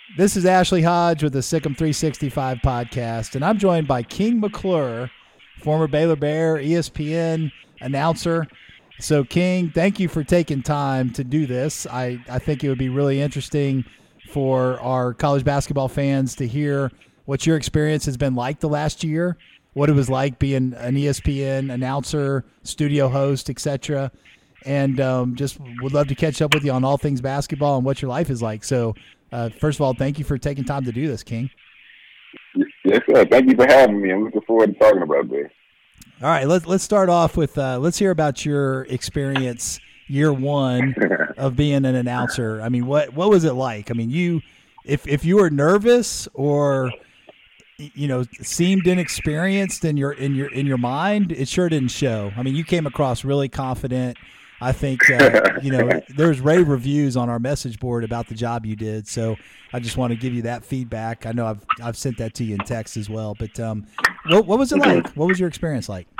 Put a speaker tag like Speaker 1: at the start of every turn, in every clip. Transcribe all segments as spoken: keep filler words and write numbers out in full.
Speaker 1: This is Ashley Hodge with the Sikkim three sixty-five podcast, and I'm joined by King McClure, former Baylor Bear, E S P N announcer. So, King, thank you for taking time to do this. I, I think it would be really interesting for our college basketball fans to hear what your experience has been like the last year, what it was like being an E S P N announcer, studio host, et cetera. And um, just would love to catch up with you on all things basketball and what your life is like. So, uh, first of all, thank you for taking time to do this, King.
Speaker 2: Yes, sir. Thank you for having me. I'm looking forward to talking about this.
Speaker 1: All right, let's let's start off with uh, let's hear about your experience year one of being an announcer. I mean, what what was it like? I mean, you if if you were nervous or you know seemed inexperienced in your in your in your mind, it sure didn't show. I mean, you came across really confident. I think uh, you know there's rave reviews on our message board about the job you did. So I just want to give you that feedback. I know I've I've sent that to you in text as well. But um, what what was it like? What was your experience like?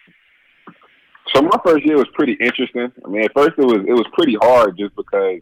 Speaker 2: So my first year was pretty interesting. I mean, at first it was it was pretty hard just because,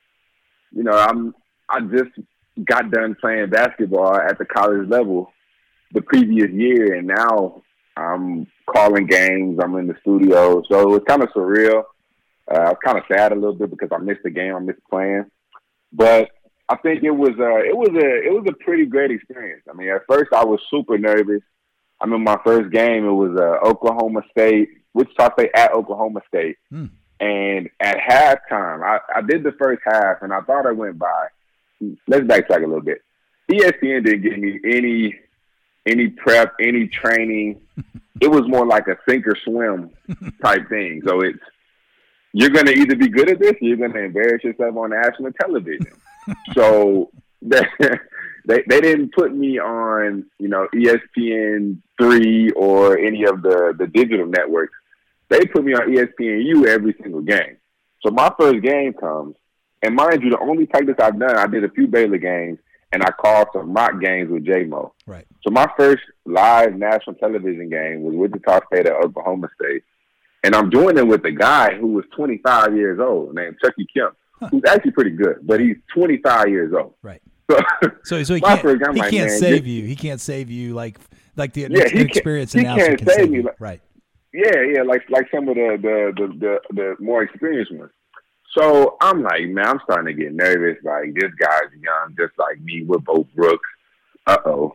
Speaker 2: you know, I'm I just got done playing basketball at the college level the previous year, and now I'm calling games. I'm in the studio, so it was kind of surreal. Uh, I was kind of sad a little bit because I missed the game. I missed playing, but I think it was uh, it was a it was a pretty great experience. I mean, at first I was super nervous. I mean, my first game it was uh, Oklahoma State, Wichita State at Oklahoma State, hmm. and at halftime, I, I did the first half, and I thought I went by. Let's backtrack a little bit. E S P N didn't give me any any prep, any training. It was more like a sink or swim type thing. So it's you're going to either be good at this, or you're going to embarrass yourself on national television. So they, they they didn't put me on, you know, E S P N three or any of the, the digital networks. They put me on E S P N U every single game. So my first game comes, and mind you, the only practice I've done, I did a few Baylor games, and I called some mock games with J-Mo.
Speaker 1: Right.
Speaker 2: So my first live national television game was Wichita State at Oklahoma State. And I'm doing it with a guy who was twenty-five years old named Chucky Kemp, huh. who's actually pretty good, but he's twenty-five years old.
Speaker 1: Right.
Speaker 2: So,
Speaker 1: so, so he can't, first, he like, can't save you. He can't save you like like the yeah, inexperienced
Speaker 2: he
Speaker 1: announcer
Speaker 2: can't
Speaker 1: can
Speaker 2: save,
Speaker 1: save
Speaker 2: you.
Speaker 1: you. Right.
Speaker 2: Yeah, yeah, like like some of the the, the, the, the more experienced ones. So I'm like, man, I'm starting to get nervous. Like, this guy's young, just like me. We're both Brooks. Uh-oh.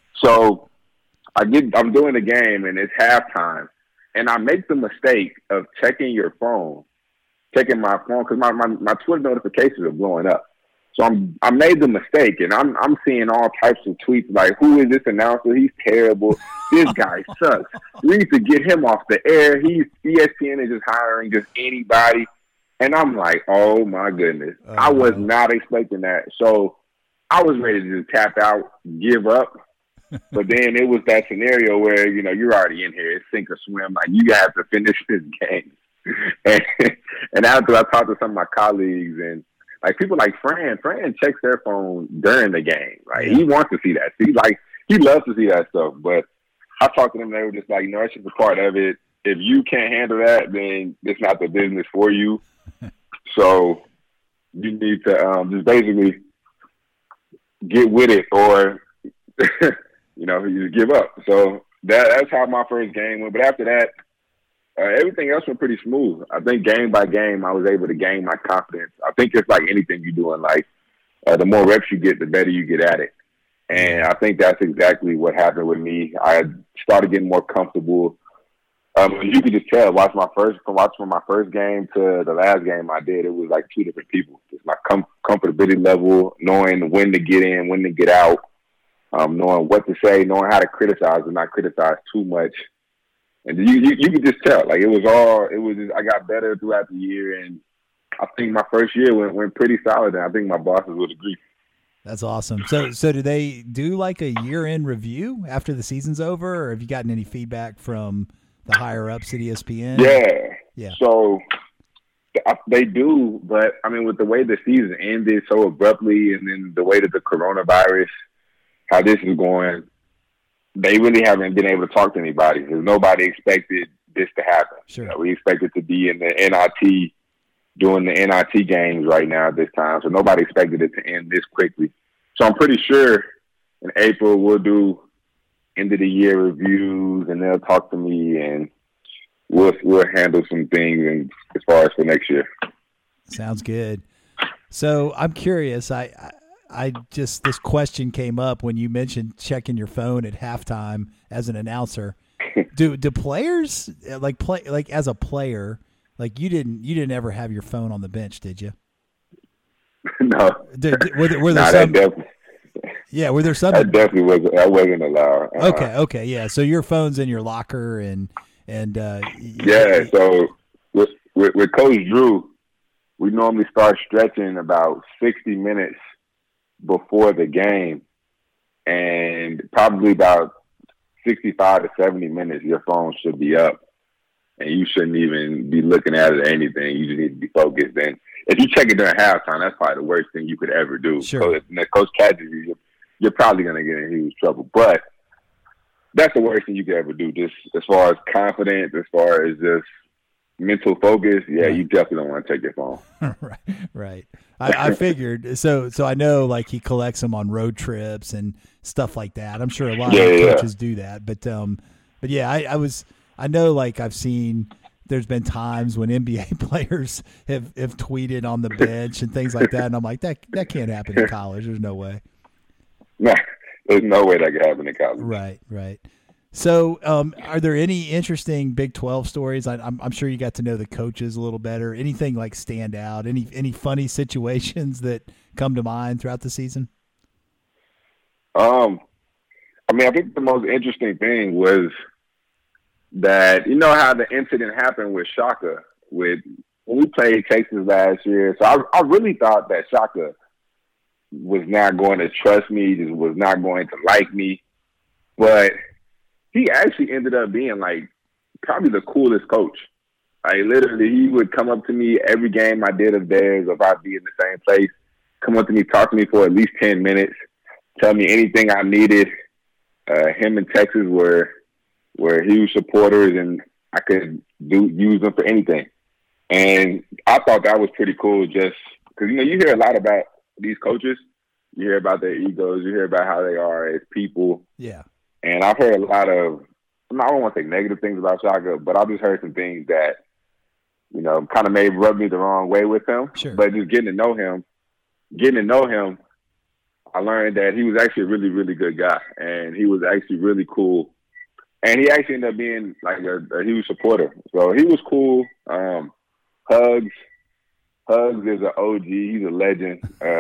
Speaker 2: So I get, I'm doing the game, and it's halftime. And I make the mistake of checking your phone, checking my phone, because my, my, my Twitter notifications are blowing up. So I'm, I made the mistake, and I'm I'm seeing all types of tweets like, who is this announcer? He's terrible. This guy sucks. We need to get him off the air. He's E S P N is just hiring just anybody. And I'm like, oh, my goodness. Uh, I was not expecting that. So I was ready to just tap out, give up. But then it was that scenario where, you know, you're already in here. It's sink or swim. Like, you have to finish this game. And, and after I talked to some of my colleagues and, like, people like Fran, Fran checks their phone during the game. Like, he wants to see that. He, like, he loves to see that stuff. But I talked to them, and they were just like, you know, it's just a part of it. If you can't handle that, then it's not the business for you. So you need to um, just basically get with it or, you know, you just give up. So that, that's how my first game went. But after that, uh, everything else went pretty smooth. I think game by game, I was able to gain my confidence. I think it's like anything you do in life. Uh, the more reps you get, the better you get at it. And I think that's exactly what happened with me. I started getting more comfortable. Um, you could just tell, watch my first, from watching from my first game to the last game I did, it was like two different people. Just my com- comfortability level, knowing when to get in, when to get out, um, knowing what to say, knowing how to criticize and not criticize too much. And you, you, you could just tell, like it was all, it was just, I got better throughout the year. And I think my first year went, went pretty solid. And I think my bosses would agree.
Speaker 1: That's awesome. So, so do they do like a year-end review after the season's over, or have you gotten any feedback from the higher ups at E S P N?
Speaker 2: Yeah.
Speaker 1: Yeah.
Speaker 2: So they do, but I mean, with the way the season ended so abruptly and then the way that the coronavirus, how this is going, they really haven't been able to talk to anybody because nobody expected this to happen.
Speaker 1: Sure.
Speaker 2: You know, we expected to be in the N I T, doing the N I T games right now at this time. So nobody expected it to end this quickly. So I'm pretty sure in April we'll do end of the year reviews, and they'll talk to me, and we'll we'll handle some things and as far as for next year.
Speaker 1: Sounds good. So I'm curious. I, I I just this question came up when you mentioned checking your phone at halftime as an announcer. do do players like play like as a player like you didn't you didn't ever have your phone on the bench, did you?
Speaker 2: No.
Speaker 1: Did, did, were there, were there
Speaker 2: nah,
Speaker 1: some?
Speaker 2: That definitely,
Speaker 1: yeah, were there some?
Speaker 2: That definitely wasn't. That wasn't allowed. Uh-huh.
Speaker 1: Okay, okay, yeah. So your phone's in your locker and and uh,
Speaker 2: yeah. So with, with with Coach Drew, we normally start stretching about sixty minutes before the game, and probably about sixty-five to seventy minutes, your phone should be up, and you shouldn't even be looking at it or anything. You just need to be focused. And if you check it during halftime, that's probably the worst thing you could ever do.
Speaker 1: Sure.
Speaker 2: So if the coach catches you, you're, you're probably going to get in huge trouble. But that's the worst thing you could ever do. Just as far as confidence, as far as just mental focus, yeah, right. You definitely don't want to take your phone.
Speaker 1: right, right. I, I figured. So, so I know like he collects them on road trips and stuff like that. I'm sure a lot
Speaker 2: yeah,
Speaker 1: of
Speaker 2: yeah.
Speaker 1: coaches do that. But, um, but yeah, I, I was. I know, like I've seen. There's been times when N B A players have, have tweeted on the bench and things like that, and I'm like, that that can't happen in college. There's no way.
Speaker 2: No, there's no way that could happen in college.
Speaker 1: Right, right. So, um, are there any interesting Big twelve stories? I, I'm, I'm sure you got to know the coaches a little better. Anything like stand out? Any any funny situations that come to mind throughout the season?
Speaker 2: Um, I mean, I think the most interesting thing was that, you know how the incident happened with Shaka with when we played Texas last year. So I, I really thought that Shaka was not going to trust me, just was not going to like me. But he actually ended up being like probably the coolest coach. Like literally, he would come up to me every game I did of theirs, if I'd be in the same place, come up to me, talk to me for at least ten minutes, tell me anything I needed. Uh, him and Texas were were huge supporters, and I could do use them for anything. And I thought that was pretty cool, just because, you know, you hear a lot about these coaches. You hear about their egos. You hear about how they are as people.
Speaker 1: Yeah.
Speaker 2: And I've heard a lot of, I don't want to say negative things about Shaka, but I've just heard some things that, you know, kind of may rub me the wrong way with him.
Speaker 1: Sure.
Speaker 2: But just getting to know him, getting to know him, I learned that he was actually a really, really good guy. And he was actually really cool. And he actually ended up being like a, a huge supporter. So he was cool. Um, Hugs. Hugs is an O G. He's a legend. Uh,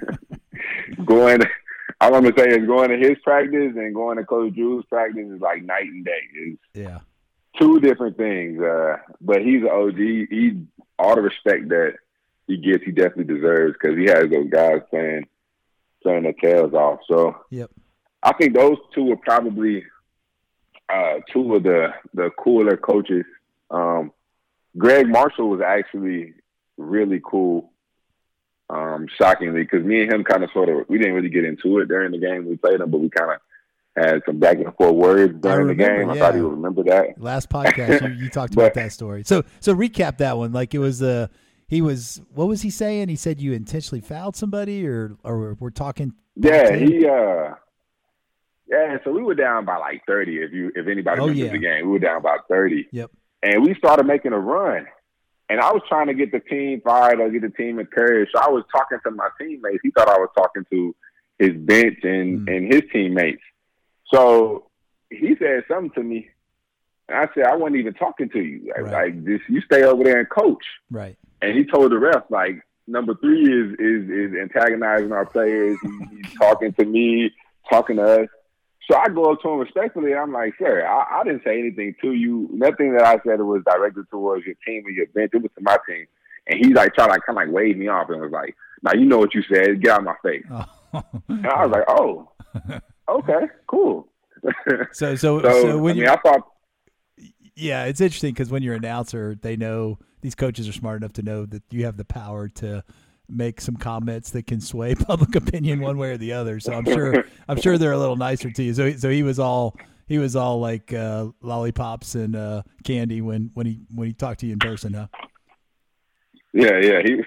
Speaker 2: going, all I'm going to say is going to his practice and going to Coach Drew's practice is like night and day. It's
Speaker 1: yeah.
Speaker 2: two different things. Uh, but he's an O G. He, all the respect that he gets, he definitely deserves, because he has those guys playing, playing their tails off. So
Speaker 1: yep.
Speaker 2: I think those two are probably uh, two of the, the cooler coaches. Um, Greg Marshall was actually really cool, um, shockingly, because me and him kind of sort of, we didn't really get into it during the game we played him, but we kind of had some back and forth words during
Speaker 1: remember,
Speaker 2: the game. I
Speaker 1: yeah.
Speaker 2: thought he would remember that.
Speaker 1: Last podcast, you, you talked
Speaker 2: but,
Speaker 1: about that story. So, so recap that one. Like it was uh, he was, what was he saying? He said you intentionally fouled somebody, or or we're talking.
Speaker 2: Yeah, he, uh, yeah. So we were down by like thirty. If you, if anybody
Speaker 1: oh,
Speaker 2: remembers
Speaker 1: yeah.
Speaker 2: the game, we were down by thirty.
Speaker 1: Yep.
Speaker 2: And we started making a run. And I was trying to get the team fired or get the team encouraged. So I was talking to my teammates. He thought I was talking to his bench and, mm. and his teammates. So he said something to me. And I said, I wasn't even talking to you. Like,
Speaker 1: right.
Speaker 2: like this, you stay over there and coach.
Speaker 1: Right.
Speaker 2: And he told the ref, like, number three is is, is antagonizing our players. He, he's talking to me, talking to us. So I go up to him respectfully, and I'm like, sir, I, I didn't say anything to you. Nothing that I said was directed towards your team or your bench. It was to my team. And he's like, trying to like, kind of like wave me off and was like, now you know what you said. Get out of my face. Oh. And I was like, oh, okay, cool.
Speaker 1: So, so, so,
Speaker 2: so
Speaker 1: when
Speaker 2: I
Speaker 1: you,
Speaker 2: mean, I thought,
Speaker 1: yeah, it's interesting because when you're an announcer, they know, these coaches are smart enough to know that you have the power to make some comments that can sway public opinion one way or the other. So I'm sure, I'm sure they're a little nicer to you. So, so he was all, he was all like uh, lollipops and uh, candy when, when he, when he talked to you in person, huh?
Speaker 2: Yeah, yeah. He,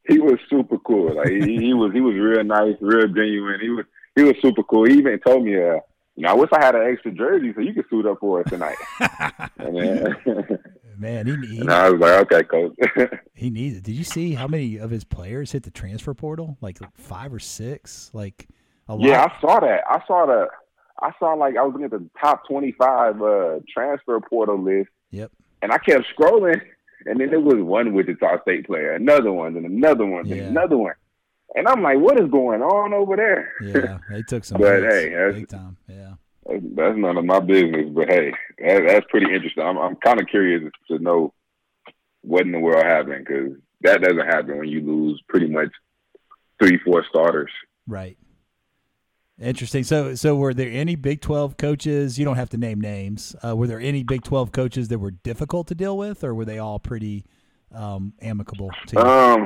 Speaker 2: he was super cool. Like he, he was he was real nice, real genuine. He was he was super cool. He even told me, uh, you know, I wish I had an extra jersey so you could suit up for us tonight. and then,
Speaker 1: Man, he, he
Speaker 2: and I was like, okay, coach.
Speaker 1: he needs it. Did you see how many of his players hit the transfer portal? Like, like five or six? Like a lot.
Speaker 2: Yeah, I saw that. I saw the. I saw like I was looking at the top twenty-five uh, transfer portal list.
Speaker 1: Yep.
Speaker 2: And I kept scrolling, and then there was one Wichita State player, another one, and another one,
Speaker 1: Yeah.
Speaker 2: and another one. And I'm like, what is going on over there?
Speaker 1: Yeah, they took some
Speaker 2: But
Speaker 1: hits,
Speaker 2: hey, that's-
Speaker 1: big time. Yeah.
Speaker 2: That's, that's none of my business. But hey, that, that's pretty interesting. I'm, I'm kind of curious to know what in the world happened, because that doesn't happen when you lose pretty much three, four starters.
Speaker 1: Right. Interesting. So, so were there any Big twelve coaches? You don't have to name names. Uh, were there any Big twelve coaches that were difficult to deal with, or were they all pretty um, amicable to you?
Speaker 2: Um,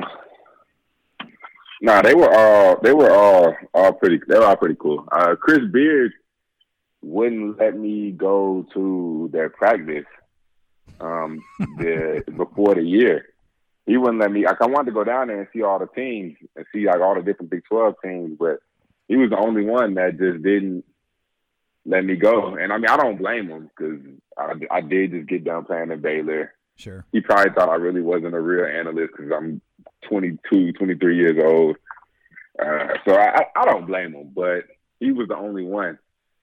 Speaker 2: no, nah, they were all they were all all pretty. They were all pretty cool. Uh, Chris Beard wouldn't let me go to their practice um, the before the year. He wouldn't let me. Like, I wanted to go down there and see all the teams and see like all the different Big twelve teams, but he was the only one that just didn't let me go. And I mean, I don't blame him, because I, I did just get done playing at Baylor.
Speaker 1: Sure.
Speaker 2: He probably thought I really wasn't a real analyst because I'm twenty-two, twenty-three years old. Uh, so I, I don't blame him, but he was the only one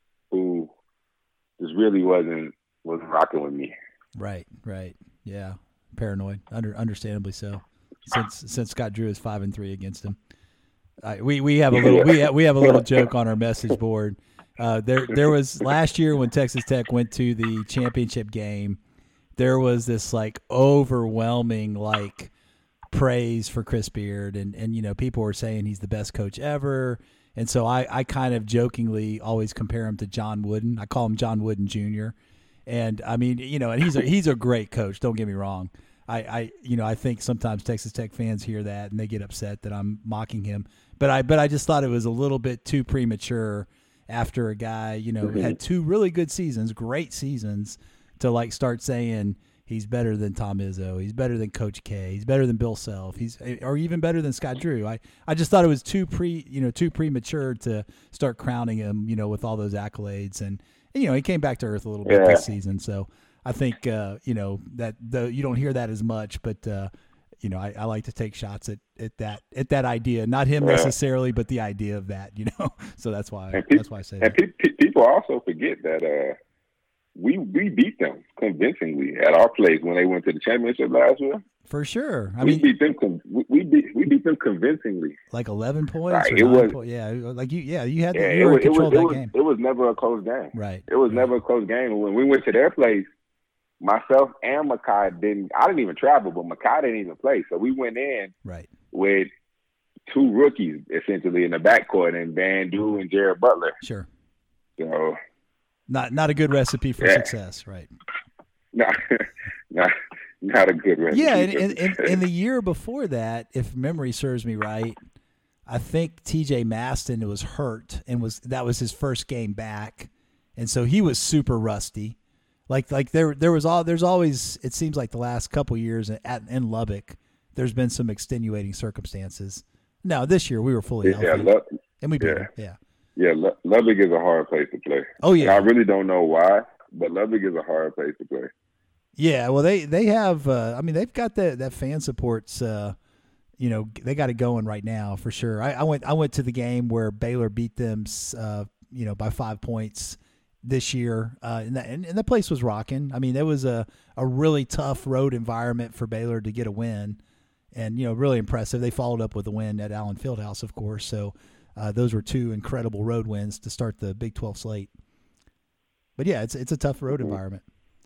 Speaker 2: who just really wasn't wasn't rocking with me.
Speaker 1: Right. Right. Yeah. Paranoid. Under understandably so. Since since Scott Drew is five and three against him. Uh, we we have a little we have, we have a little joke on our message board. Uh, there there was last year when Texas Tech went to the championship game, there was this like overwhelming like praise for Chris Beard, and and you know people were saying he's the best coach ever, and so I I kind of jokingly always compare him to John Wooden. I call him John Wooden Junior And I mean you know and he's a he's a great coach. Don't get me wrong. I, I you know I think sometimes Texas Tech fans hear that and they get upset that I'm mocking him. But I but I just thought it was a little bit too premature after a guy, you know, mm-hmm. had two really good seasons, great seasons, to like start saying he's better than Tom Izzo, he's better than Coach K, he's better than Bill Self, he's or even better than Scott Drew. I, I just thought it was too pre you know too premature to start crowning him, you know, with all those accolades, and, and you know he came back to earth a little bit yeah. this season. So I think uh, you know that the you don't hear that as much, but. Uh, You know, I, I like to take shots at, at that at that idea, not him yeah. necessarily, but the idea of that. You know, so that's why
Speaker 2: pe-
Speaker 1: that's why I say
Speaker 2: and
Speaker 1: that.
Speaker 2: Pe- pe- people also forget that uh, we we beat them convincingly at our place when they went to the championship last year.
Speaker 1: For sure, I
Speaker 2: we
Speaker 1: mean,
Speaker 2: beat them. Com- we, we beat we beat them convincingly,
Speaker 1: like eleven points.
Speaker 2: Like,
Speaker 1: or
Speaker 2: it was
Speaker 1: po- yeah, like you yeah you had
Speaker 2: yeah,
Speaker 1: the, you were in
Speaker 2: was,
Speaker 1: control
Speaker 2: it was,
Speaker 1: of that
Speaker 2: it was,
Speaker 1: game.
Speaker 2: It was never a close game.
Speaker 1: Right.
Speaker 2: It was
Speaker 1: right.
Speaker 2: never a close game. And when we went to their place, myself and Makai didn't. I didn't even travel, but Makai didn't even play. So we went in
Speaker 1: right
Speaker 2: with two rookies essentially in the backcourt, and Van Du and Jared Butler.
Speaker 1: Sure.
Speaker 2: So
Speaker 1: not not a good recipe for yeah. success, right?
Speaker 2: Not not not a good recipe.
Speaker 1: Yeah, and in, in, in the year before that, if memory serves me right, I think T J Maston was hurt and was that was his first game back, and so he was super rusty. Like like there there was all there's always it seems like the last couple years at in Lubbock there's been some extenuating circumstances. No, this year we were fully
Speaker 2: yeah,
Speaker 1: healthy,
Speaker 2: Lub-
Speaker 1: and we beat
Speaker 2: yeah.
Speaker 1: them. Yeah,
Speaker 2: yeah. L- Lubbock is a hard place to play.
Speaker 1: Oh yeah,
Speaker 2: and I really don't know why, but Lubbock is a hard place to play.
Speaker 1: Yeah, well they they have uh, I mean they've got that that fan supports. Uh, you know they got it going right now for sure. I, I went I went to the game where Baylor beat them uh, you know by five points. This year, uh, and, that, and, and the place was rocking. I mean, it was a, a really tough road environment for Baylor to get a win, and you know, really impressive. They followed up with a win at Allen Fieldhouse, of course. So uh, those were two incredible road wins to start the Big twelve slate. But yeah, it's it's a tough road environment.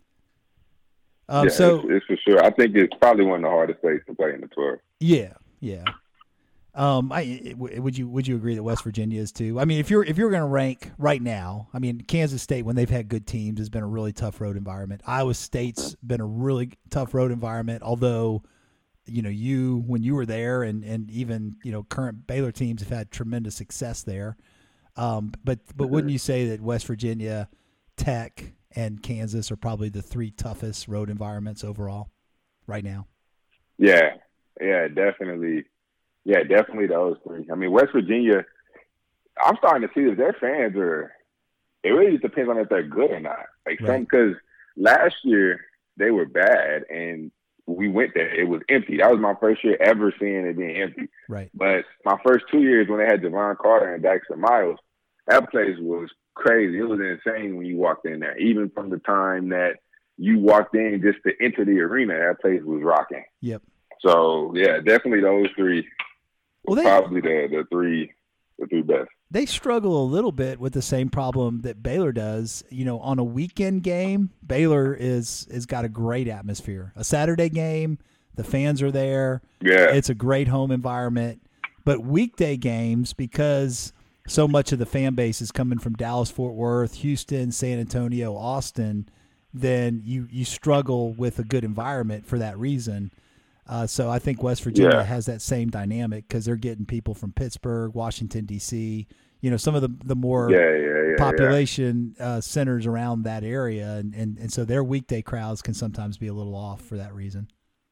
Speaker 1: Um,
Speaker 2: yeah,
Speaker 1: so
Speaker 2: it's, it's for sure. I think it's probably one of the hardest places to play in the twelve.
Speaker 1: Yeah, yeah. Um, I would you would you agree that West Virginia is too? I mean, if you're if you're going to rank right now, I mean, Kansas State when they've had good teams has been a really tough road environment. Iowa State's been a really tough road environment. Although, you know, you when you were there, and, and even you know current Baylor teams have had tremendous success there. Um, but but wouldn't you say that West Virginia, Tech, and Kansas are probably the three toughest road environments overall right now?
Speaker 2: Yeah, yeah, definitely. Yeah, definitely those three. I mean, West Virginia, I'm starting to see that their fans are, it really just depends on if they're good or not. Like,
Speaker 1: Right.
Speaker 2: some, because last year they were bad and we went there. It was empty. That was my first year ever seeing it being empty.
Speaker 1: Right.
Speaker 2: But my first two years when they had Javon Carter and Dexter Miles, that place was crazy. It was insane when you walked in there. Even from the time that you walked in just to enter the arena, that place was rocking.
Speaker 1: Yep.
Speaker 2: So, yeah, definitely those three were
Speaker 1: Well, they-
Speaker 2: probably the, the three the three best.
Speaker 1: They struggle a little bit with the same problem that Baylor does. You know, on a weekend game, Baylor is is got a great atmosphere. A Saturday game, the fans are there.
Speaker 2: Yeah.
Speaker 1: It's a great home environment. But weekday games, because so much of the fan base is coming from Dallas, Fort Worth, Houston, San Antonio, Austin, then you you struggle with a good environment for that reason. Uh, so I think West Virginia
Speaker 2: Yeah.
Speaker 1: has that same dynamic because they're getting people from Pittsburgh, Washington, D C, you know, some of the, the more
Speaker 2: Yeah, yeah, yeah.
Speaker 1: population uh, centers around that area. And, and, and so their weekday crowds can sometimes be a little off for that reason.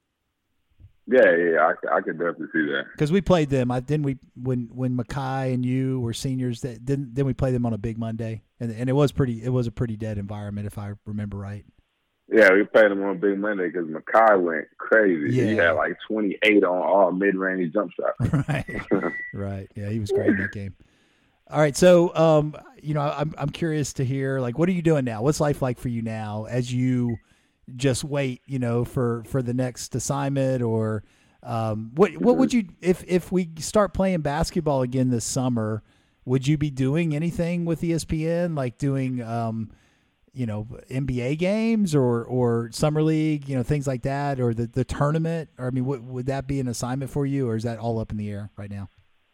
Speaker 2: Yeah, yeah, yeah. I, I could definitely see that.
Speaker 1: Because we played them. I didn't we when when Mackay and you were seniors. That didn't then we played them on a big Monday, and and it was pretty. It was a pretty dead environment if I remember right.
Speaker 2: Yeah, we played them on Big Monday because Mackay went crazy. He
Speaker 1: Yeah.
Speaker 2: had like twenty-eight on all mid-range jump shots.
Speaker 1: Right, right. Yeah, he was great in that game. All right, so um, you know, I'm I'm curious to hear like, what are you doing now? What's life like for you now as you just wait, you know, for for the next assignment, or um, what what would you if if we start playing basketball again this summer? Would you be doing anything with E S P N, like doing um, you know, N B A games or or summer league, you know, things like that, or the the tournament? Or I mean, what, would that be an assignment for you, or is that all up in the air right now?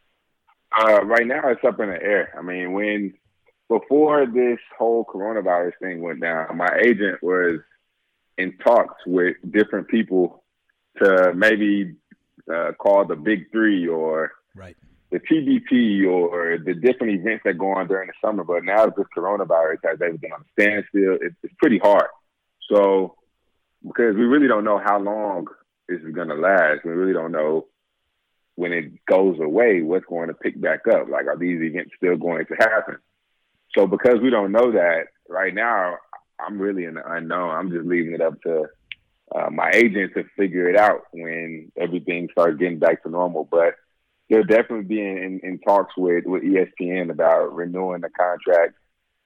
Speaker 2: Uh, right now, it's up in the air. I mean, when before this whole coronavirus thing went down, my agent was in talks with different people to maybe uh, call the Big Three or
Speaker 1: Right.
Speaker 2: the T B P or the different events that go on during the summer. But now this coronavirus has everything on a standstill. It, it's pretty hard. So because we really don't know how long this is going to last, we really don't know when it goes away, what's going to pick back up. Like, are these events still going to happen? So because we don't know that right now, I'm really in the unknown. I'm just leaving it up to uh, my agent to figure it out when everything starts getting back to normal. But they'll definitely be in, in, in talks with, with E S P N about renewing the contract.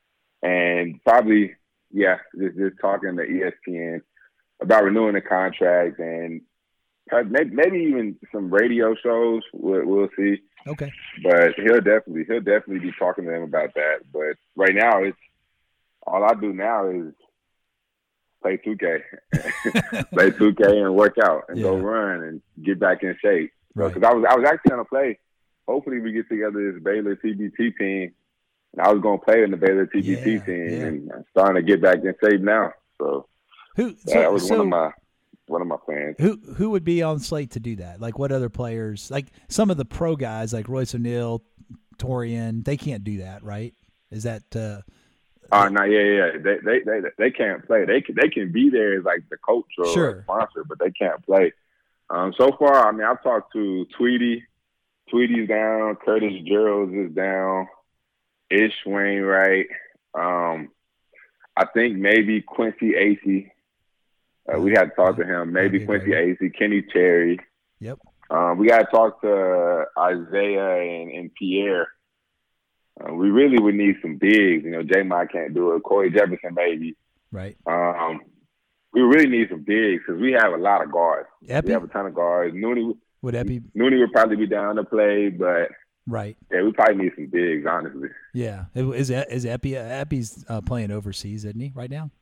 Speaker 2: And probably, yeah, just, just talking to E S P N about renewing the contract and maybe, maybe even some radio shows. We'll, we'll see.
Speaker 1: Okay.
Speaker 2: But he'll definitely he'll definitely be talking to them about that. But right now, it's all I do now is play two K, play two K and work out and go
Speaker 1: Yeah.
Speaker 2: run and get back in shape.
Speaker 1: Right.
Speaker 2: Because I was I was actually gonna play. Hopefully, we get together this Baylor T B T team, and I was gonna play in the Baylor T B T
Speaker 1: Yeah,
Speaker 2: team,
Speaker 1: yeah.
Speaker 2: and I'm starting to get back in shape now. So
Speaker 1: Who
Speaker 2: that
Speaker 1: so,
Speaker 2: was
Speaker 1: so
Speaker 2: one of my one of my plans.
Speaker 1: who who would be on slate to do that? Like, what other players? Like some of the pro guys, like Royce O'Neal, Torian, they can't do that, right? Is that uh,
Speaker 2: Oh no, yeah, yeah. They, they, they, they can't play. They can, they can be there as like the coach or
Speaker 1: Sure.
Speaker 2: sponsor, but they can't play. Um, so far, I mean, I've talked to Tweety. Tweety's down. Curtis Geralds is down. Ish Wainwright. Um, I think maybe Quincy Acey. Uh, we had to talk to him. Maybe
Speaker 1: That'd be
Speaker 2: Quincy
Speaker 1: great.
Speaker 2: Acey, Kenny Terry.
Speaker 1: Yep.
Speaker 2: Um, we got to talk to Isaiah and, and Pierre. Uh, we really would need some bigs. You know, J-Mod can't do it. Corey Jefferson, maybe.
Speaker 1: Right.
Speaker 2: Um, we really need some bigs because we have a lot of guards.
Speaker 1: Epi?
Speaker 2: We have a ton of guards. Nooney,
Speaker 1: Would Epi?
Speaker 2: Nooney would probably be down to play, but
Speaker 1: Right.
Speaker 2: yeah, we probably need some bigs, honestly.
Speaker 1: Yeah. Is is Epi? Epi's uh, playing overseas, isn't he? Right now.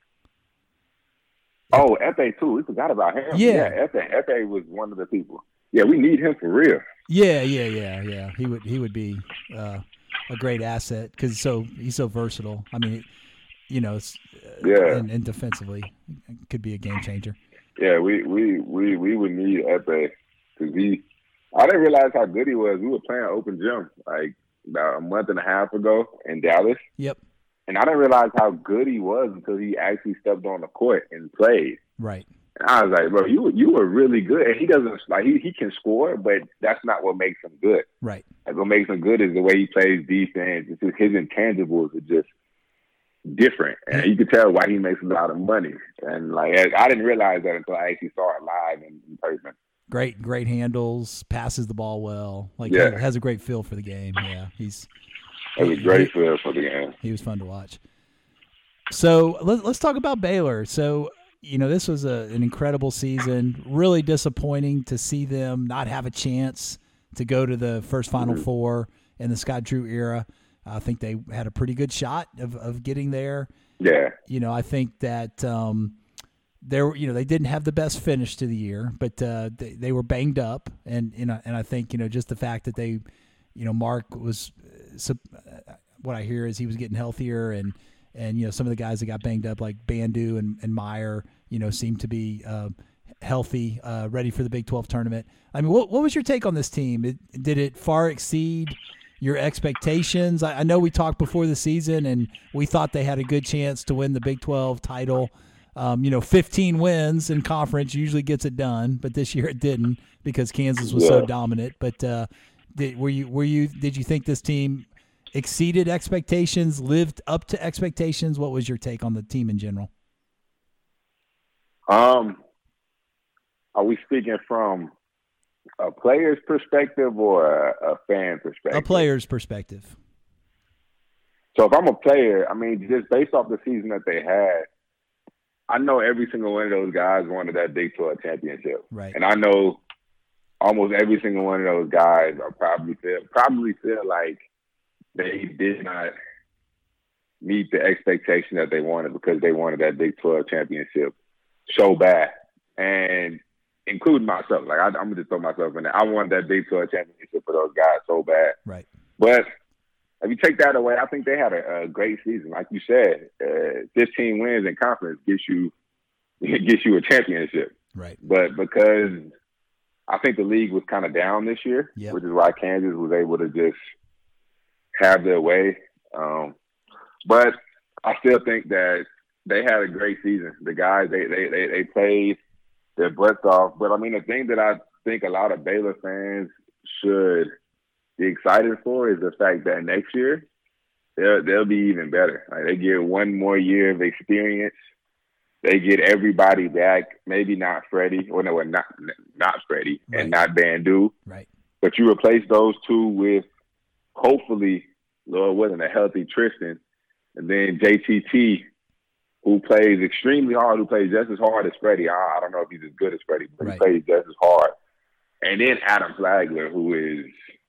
Speaker 2: Oh, F A too. We forgot about him.
Speaker 1: Yeah.
Speaker 2: F A F A was one of the people. Yeah, we need him for real.
Speaker 1: Yeah, yeah, yeah, yeah. He would he would be uh, a great asset because so he's so versatile. I mean, you know, it's, uh,
Speaker 2: Yeah.
Speaker 1: and, and defensively could be a game changer.
Speaker 2: Yeah, we we we, we would need F A because he. I didn't realize how good he was. We were playing open gym like about a month and a half ago in Dallas.
Speaker 1: Yep.
Speaker 2: And I didn't realize how good he was until he actually stepped on the court and played.
Speaker 1: Right.
Speaker 2: And I was like, bro, you you were really good. And he doesn't like he, he can score, but that's not what makes him good.
Speaker 1: Right.
Speaker 2: Like, what makes him good is the way he plays defense. It's just his intangibles are just different, and you could tell why he makes a lot of money. And like I didn't realize that until I actually saw it live in, in person.
Speaker 1: Great, great handles, passes the ball well. Like
Speaker 2: yeah.
Speaker 1: has, has a great feel for the game. Yeah, he's.
Speaker 2: It was a great he, feel for the game.
Speaker 1: He was fun to watch. So let, let's talk about Baylor. So. You know, this was a, an incredible season. Really disappointing to see them not have a chance to go to the first Final mm-hmm. Four in the Scott Drew era. I think they had a pretty good shot of, of getting there.
Speaker 2: Yeah.
Speaker 1: You know, I think that um, there, you know, they didn't have the best finish to the year, but uh, they, they were banged up, and you know, and I think you know just the fact that they, you know, Mark was, uh, what I hear is he was getting healthier, and and you know some of the guys that got banged up like Bandu and, and Meyer. You know, seem to be uh, healthy, uh, ready for the Big twelve tournament. I mean, what what was your take on this team? It, did it far exceed your expectations? I, I know we talked before the season, and we thought they had a good chance to win the Big twelve title. Um, you know, fifteen wins in conference usually gets it done, but this year it didn't because Kansas was yeah. so dominant. But uh, did, were you were you did you think this team exceeded expectations, lived up to expectations? What was your take on the team in general?
Speaker 2: Um, are we speaking from a player's perspective or a, a fan perspective?
Speaker 1: A player's perspective.
Speaker 2: So if I'm a player, I mean, just based off the season that they had, I know every single one of those guys wanted that Big twelve championship.
Speaker 1: Right.
Speaker 2: And I know almost every single one of those guys are probably feel, probably feel like they did not meet the expectation that they wanted because they wanted that Big twelve championship so bad, and including myself. Like I, I'm gonna just throw myself in there. I wanted that Big twelve championship for those guys so bad.
Speaker 1: Right.
Speaker 2: But if you take that away, I think they had a, a great season. Like you said, uh, fifteen wins in conference gets you gets you a championship.
Speaker 1: Right.
Speaker 2: But because I think the league was kind of down this year,
Speaker 1: yep.
Speaker 2: which is why Kansas was able to just have their way. Um, but I still think that they had a great season. The guys, they, they, they, they played their butts off. But, I mean, the thing that I think a lot of Baylor fans should be excited for is the fact that next year they'll, they'll be even better. Like, they get one more year of experience. They get everybody back, maybe not Freddie, or no, not not Freddie, right. and not Bandu.
Speaker 1: Right.
Speaker 2: But you replace those two with, hopefully, Lord willing, a healthy Tristan, and then J T T, who plays extremely hard, who plays just as hard as Freddie. I, I don't know if he's as good as Freddie, but right. he plays just as hard. And then Adam Flagler, who is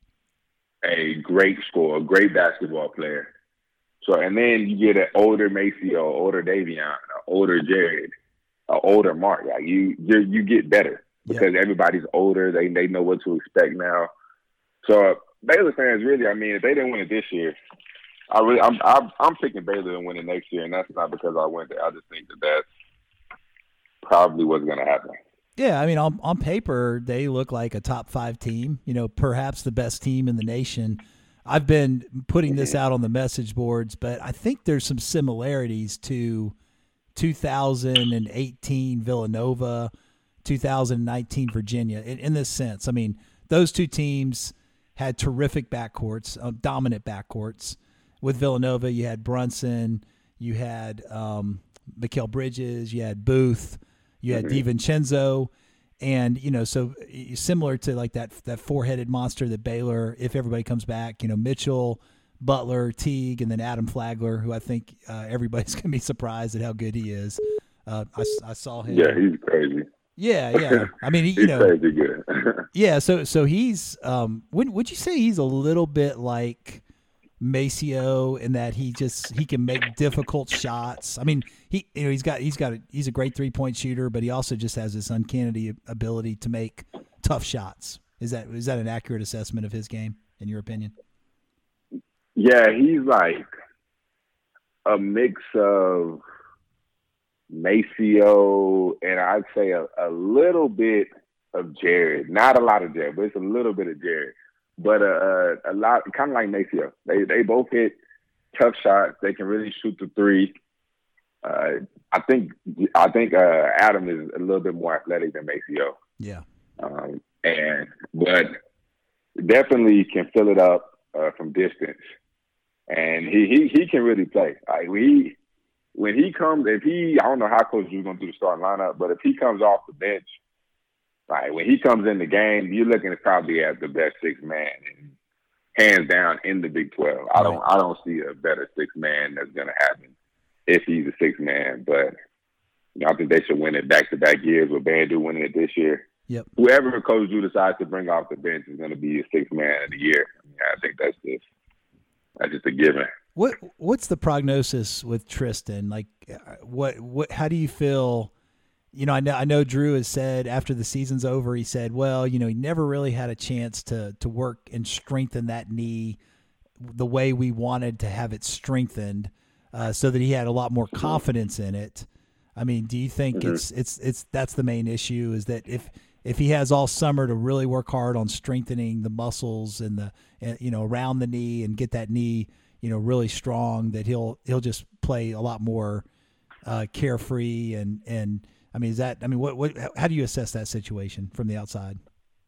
Speaker 2: a great scorer, a great basketball player. So, and then you get an older Maceo, older Davion, an older Jared, an older Mark. Like you, you, you get better because yeah. everybody's older. They they know what to expect now. So, uh, Baylor fans, really, I mean, if they didn't win it this year, I really, I'm, I'm, I'm picking Baylor to win it next year, and that's not because I went there. I just think that that's probably what's going to happen.
Speaker 1: Yeah, I mean, on on paper, they look like a top five team. You know, perhaps the best team in the nation. I've been putting this out on the message boards, but I think there's some similarities to two thousand eighteen Villanova, two thousand nineteen Virginia in, in this sense. I mean, those two teams had terrific backcourts, uh, dominant backcourts. With Villanova, you had Brunson, you had um, Mikal Bridges, you had Booth, you had
Speaker 2: mm-hmm.
Speaker 1: DiVincenzo, and you know, so similar to like that that four-headed monster that Baylor, if everybody comes back, you know, Mitchell, Butler, Teague, and then Adam Flagler, who I think uh, everybody's gonna be surprised at how good he is. Uh, I, I saw him.
Speaker 2: Yeah, he's crazy.
Speaker 1: Yeah, yeah. I mean, he, you
Speaker 2: he's
Speaker 1: know,
Speaker 2: crazy good.
Speaker 1: yeah. So, so he's. Um, would would you say he's a little bit like Maceo in that he just he can make difficult shots? I mean, he you know he's got he's got a, he's a great three point shooter, but he also just has this uncanny ability to make tough shots. Is that is that an accurate assessment of his game, in your opinion?
Speaker 2: Yeah, he's like a mix of Maceo and I'd say a, a little bit of Jared. Not a lot of Jared, but it's a little bit of Jared. But uh, a lot, kind of like Maceo. They they both hit tough shots. They can really shoot the three. Uh, I think I think uh, Adam is a little bit more athletic than Maceo.
Speaker 1: Yeah.
Speaker 2: Um, and but definitely can fill it up uh, from distance, and he, he he can really play. Like when he when he comes, if he I don't know how Coach Drew's gonna do the starting lineup, but if he comes off the bench, like when he comes in the game, you're looking at probably at the best six man, and hands down in the Big twelve. I don't I don't see a better six man that's gonna happen if he's a six man. But you know, I think they should win it back to back years with Bandu winning it this year.
Speaker 1: Yep.
Speaker 2: Whoever Coach Drew decides to bring off the bench is going to be a sixth man of the year. I, mean, I think that's just that's just a given.
Speaker 1: What What's the prognosis with Tristan? Like, what what? How do you feel? You know, I know I know Drew has said after the season's over, he said, well, you know, he never really had a chance to to work and strengthen that knee the way we wanted to have it strengthened, uh, so that he had a lot more confidence in it. I mean, do you think mm-hmm. it's it's it's that's the main issue? Is that if If he has all summer to really work hard on strengthening the muscles and the, and, you know, around the knee and get that knee, you know, really strong, that he'll he'll just play a lot more uh, carefree and and I mean, is that I mean, what what how do you assess that situation from the outside?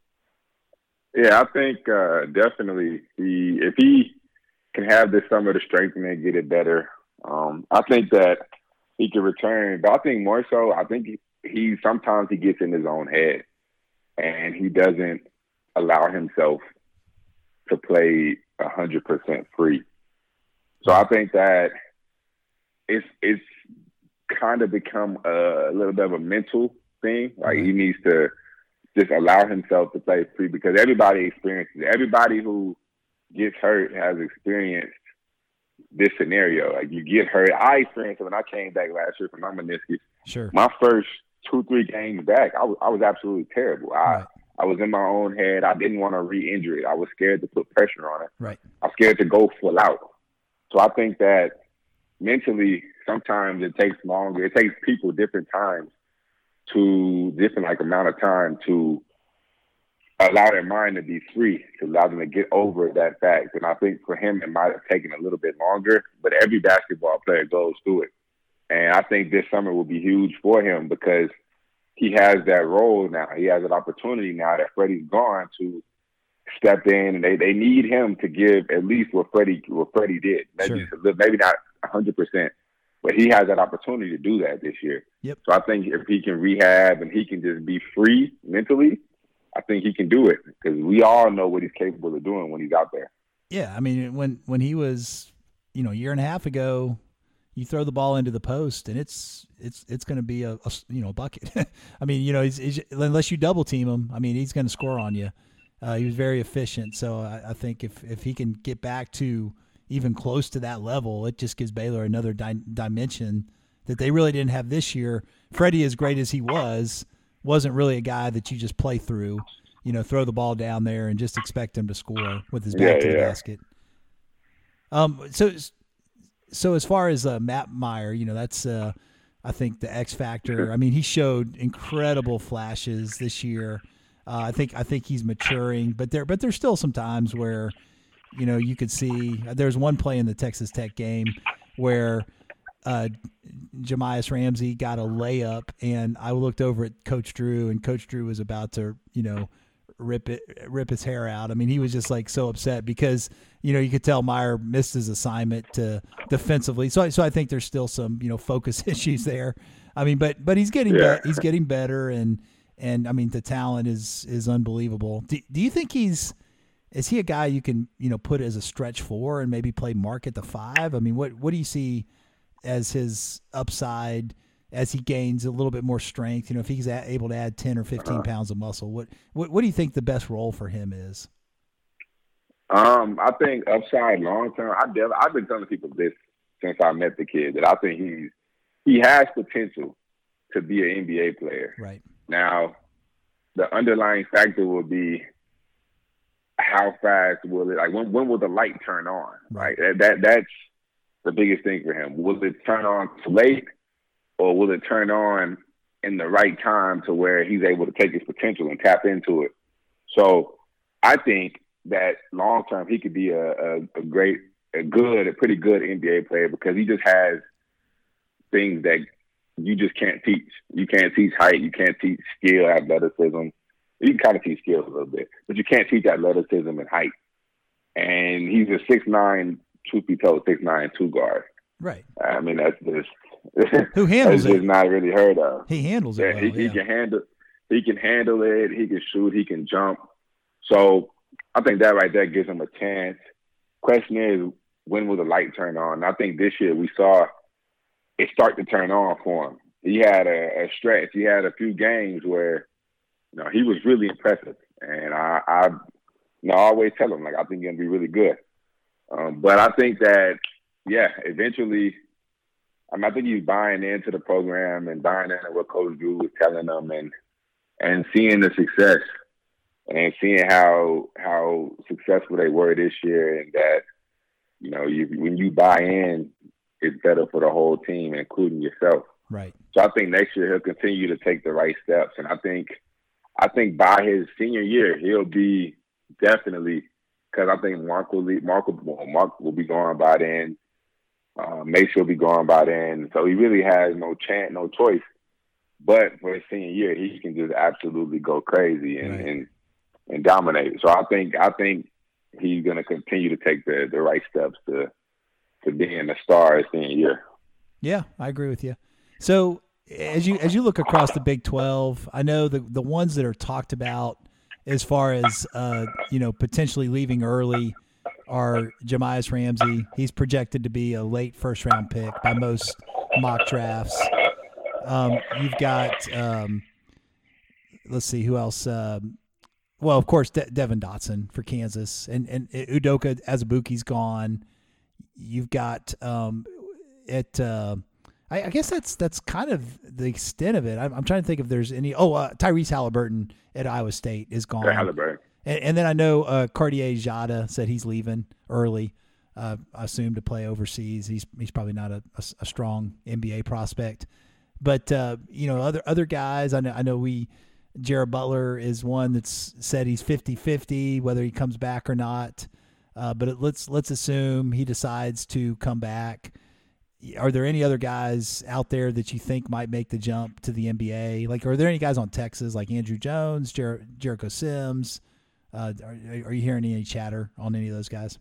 Speaker 2: Yeah, I think uh, definitely he if he can have this summer to strengthen it, get it better. Um, I think that he can return, but I think more so, I think he, he sometimes he gets in his own head. And he doesn't allow himself to play one hundred percent free. So I think that it's it's kind of become a, a little bit of a mental thing. Like he needs to just allow himself to play free because everybody experiences it. Everybody who gets hurt has experienced this scenario. Like you get hurt. I experienced it when I came back last year from my meniscus.
Speaker 1: Sure.
Speaker 2: My first two, three games back, I was I was absolutely terrible. I,
Speaker 1: right.
Speaker 2: I was in my own head. I didn't want to re-injure it. I was scared to put pressure on it.
Speaker 1: Right.
Speaker 2: I was scared to go full out. So I think that mentally, sometimes it takes longer. It takes people different times to different like amount of time to allow their mind to be free, to allow them to get over that fact. And I think for him, it might have taken a little bit longer, but every basketball player goes through it. And I think this summer will be huge for him because he has that role now. He has an opportunity now that Freddie's gone to step in, and they, they need him to give at least what Freddie what Freddie did. Maybe,
Speaker 1: sure.
Speaker 2: maybe not one hundred percent, but he has that opportunity to do that this year.
Speaker 1: Yep.
Speaker 2: So I think if he can rehab and he can just be free mentally, I think he can do it because we all know what he's capable of doing when he's out there.
Speaker 1: Yeah, I mean, when when he was, you know, a year and a half ago, you throw the ball into the post and it's it's it's going to be a, a you know bucket. I mean, you know, he's, he's, unless you double team him, I mean, he's going to score on you. Uh, he was very efficient, so I, I think if if he can get back to even close to that level, it just gives Baylor another di- dimension that they really didn't have this year. Freddie, as great as he was, wasn't really a guy that you just play through, you know, throw the ball down there and just expect him to score with his back
Speaker 2: yeah,
Speaker 1: to the
Speaker 2: yeah.
Speaker 1: basket. Um, so. So as far as uh, Matt Meyer, you know, that's, uh, I think, the X factor. I mean, he showed incredible flashes this year. Uh, I think I think he's maturing, but there but there's still some times where, you know, you could see there's one play in the Texas Tech game where uh, Jamias Ramsey got a layup, and I looked over at Coach Drew, and Coach Drew was about to, you know, rip it, rip his hair out. I mean, he was just like so upset because, you know, you could tell Meyer missed his assignment to defensively. So, I, so I think there's still some, you know, focus issues there. I mean, but but he's getting
Speaker 2: yeah.
Speaker 1: be- he's getting better, and and I mean the talent is is unbelievable. Do, do you think he's is he a guy you can, you know, put as a stretch four and maybe play Mark at the five? I mean, what what do you see as his upside as he gains a little bit more strength? You know, if he's a- able to add ten or fifteen uh-huh. pounds of muscle, what, what what do you think the best role for him is?
Speaker 2: Um, I think upside long term. I dev- I've been telling people this since I met the kid that I think he's he has potential to be an N B A player.
Speaker 1: Right.
Speaker 2: Now, the underlying factor will be how fast will it like when when will the light turn on? Right. That, that that's the biggest thing for him. Will it turn on too late, or will it turn on in the right time to where he's able to take his potential and tap into it? So I think that long term he could be a, a, a great, a good, a pretty good N B A player because he just has things that you just can't teach. You can't teach height. You can't teach skill, athleticism. You can kind of teach skills a little bit, but you can't teach athleticism and height. And he's a six nine, truth be told, six nine two guard.
Speaker 1: Right.
Speaker 2: I mean, that's just
Speaker 1: who handles
Speaker 2: that's
Speaker 1: it.
Speaker 2: just not really heard of.
Speaker 1: He handles
Speaker 2: yeah,
Speaker 1: it. Well,
Speaker 2: he, he
Speaker 1: yeah.
Speaker 2: can handle. He can handle it. He can shoot. He can jump. So I think that right there gives him a chance. Question is, when will the light turn on? And I think this year we saw it start to turn on for him. He had a, a stretch. He had a few games where, you know, he was really impressive. And I, I, you know, I always tell him, like, I think he's going to be really good. Um, but I think that, yeah, eventually, I mean, I think he's buying into the program and buying into what Coach Drew was telling them and and seeing the success and seeing how how successful they were this year, and that, you know, you, when you buy in, it's better for the whole team, including yourself.
Speaker 1: Right.
Speaker 2: So I think next year he'll continue to take the right steps, and I think I think by his senior year he'll be definitely, because I think Mark will leave, Mark will, Mark will be gone by then. Uh, Mace will be gone by then, so he really has no chance, no choice. But for his senior year, he can just absolutely go crazy and,
Speaker 1: right.
Speaker 2: and and dominate. So I think I think he's going to continue to take the, the right steps to to being a star his senior year.
Speaker 1: Yeah, I agree with you. So as you as you look across the Big twelve, I know the the ones that are talked about as far as uh, you know, potentially leaving early are Jahmi'us Ramsey. He's projected to be a late first round pick by most mock drafts. Um, you've got, um, let's see, who else? Um, well, of course, De- Devin Dotson for Kansas, and and Udoka Azubuike's gone. You've got um, at, uh, I, I guess that's that's kind of the extent of it. I'm, I'm trying to think if there's any. Oh, uh, Tyrese Halliburton at Iowa State is gone.
Speaker 2: Yeah, Halliburton.
Speaker 1: And, and then I know uh, Cartier Jada said he's leaving early. Uh, I assume to play overseas. He's he's probably not a, a, a strong N B A prospect. But uh, you know, other other guys, I know I know we Jared Butler is one that's said he's fifty-fifty whether he comes back or not. Uh, but it, let's let's assume he decides to come back. Are there any other guys out there that you think might make the jump to the N B A? Like, are there any guys on Texas like Andrew Jones, Jer- Jericho Sims? Uh, are, are you hearing any chatter on any of those guys?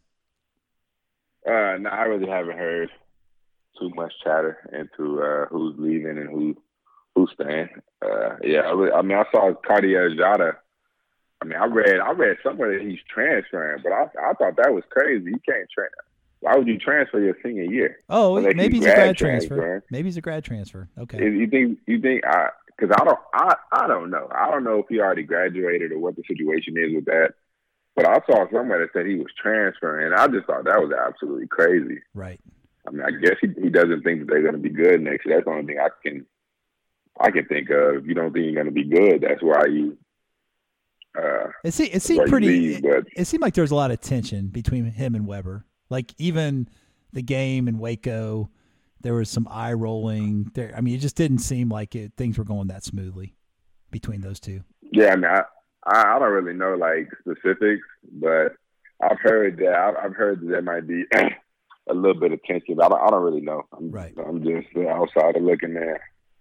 Speaker 2: Uh, no, I really haven't heard too much chatter into uh, who's leaving and who who's staying. Uh, yeah, I, really, I mean, I saw Cartier Jada. I mean, I read I read somewhere that he's transferring, but I I thought that was crazy. You can't transfer. Why would you transfer your senior year?
Speaker 1: Oh,
Speaker 2: Unless
Speaker 1: maybe
Speaker 2: he's
Speaker 1: he's a grad
Speaker 2: grad
Speaker 1: transfer.
Speaker 2: transfer.
Speaker 1: Maybe he's a grad transfer. Okay.
Speaker 2: You think you think I? Because I don't I I don't know. I don't know if he already graduated or what the situation is with that. But I saw somewhere that said he was transferring, and I just thought that was absolutely crazy.
Speaker 1: Right.
Speaker 2: I mean, I guess he, he doesn't think that they're going to be good next year. That's the only thing I can I can think of. If you don't think you're going to be good, that's why you. Uh,
Speaker 1: it seemed, it seemed pretty.
Speaker 2: Leave, but,
Speaker 1: it, it seemed like there was a lot of tension between him and Weber. Like even the game in Waco, there was some eye rolling. There, I mean, it just didn't seem like it. Things were going that smoothly between those two.
Speaker 2: Yeah, I mean, I I, I don't really know like specifics, but I've heard that I've, I've heard that there might be a little bit of tension. But I don't, I don't really know. I'm,
Speaker 1: right.
Speaker 2: I'm just the outsider looking there.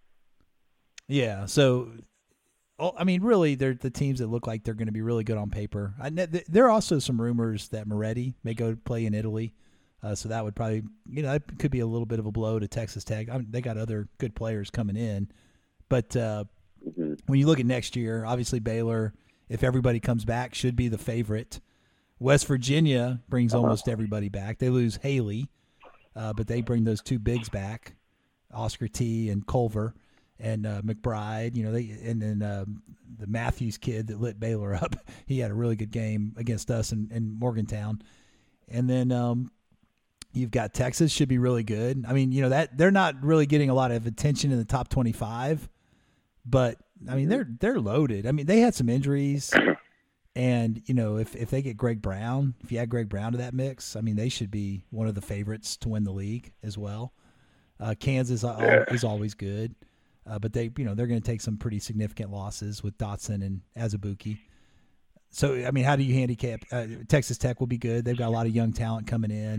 Speaker 1: Yeah. So, I mean, really, they're the teams that look like they're going to be really good on paper. I, there are also some rumors that Moretti may go play in Italy. Uh, so that would probably, you know, that could be a little bit of a blow to Texas Tech. I mean, they got other good players coming in. But uh, mm-hmm. when you look at next year, obviously Baylor, if everybody comes back, should be the favorite. West Virginia brings uh-huh. almost everybody back. They lose Haley, uh, but they bring those two bigs back, Oscar T. and Culver. And uh, McBride, you know, they and then uh, the Matthews kid that lit Baylor up. He had a really good game against us in, in Morgantown. And then um, you've got Texas, should be really good. I mean, you know, that they're not really getting a lot of attention in the top twenty-five, but I mean, they're they're loaded. I mean, they had some injuries, and you know, if if they get Greg Brown, if you add Greg Brown to that mix, I mean, they should be one of the favorites to win the league as well. Uh, Kansas yeah. is always good. Uh, but they, you know, they're going to take some pretty significant losses with Dotson and Azubuike. So, I mean, how do you handicap? Uh, Texas Tech will be good. They've got a lot of young talent coming in.